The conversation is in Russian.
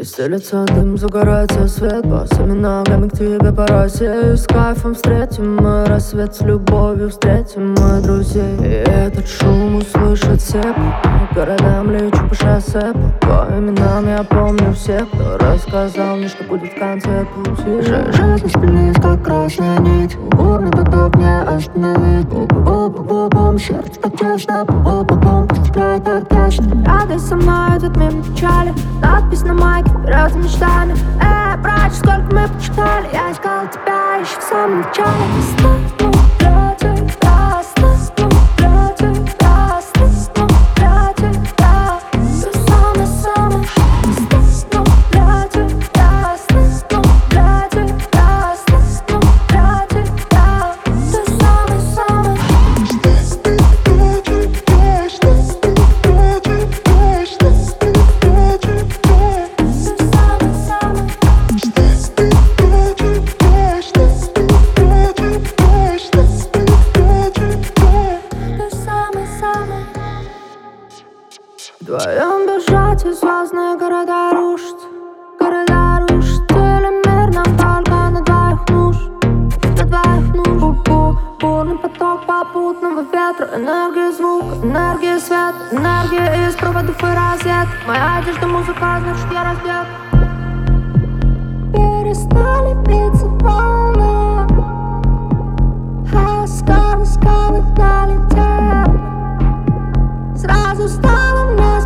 Стелется дым, загорается свет, босыми ногами к тебе по росе. И с кайфом встретим мы рассвет, с любовью встретим мы друзей. И этот шум услышат все, по городам лечу по шоссе. По именам я помню всех, кто рассказал мне, что будет в конце пути. Жизнь спинит, как красная нить, бурный поток не остановить. Бу-бу-бу-бу-бум, сердце так тесно, бу-бу-бу-бум, тебя так точно. Радость со мной идут мимо печали, надпись на майке, вперед за мечтами. Брать, сколько мы почитали, я искал тебя еще в самом начале. Снова для тебя, снова для тебя, снова для тебя. Ты самый-самый, снова для тебя, снова для тебя, снова для тебя. Ты самый-самый. Вдвоем бежать, и звездные города рушат. Города рушат, или мир нам только на двоих нужен. На двоих нужен. Бурный поток попутного ветра. Энергия звука, энергия света, энергия из проводов и розеток. Моя одежда музыка, значит я раздет. Перестали биться волны, а скалы долетели. Сразу стало мне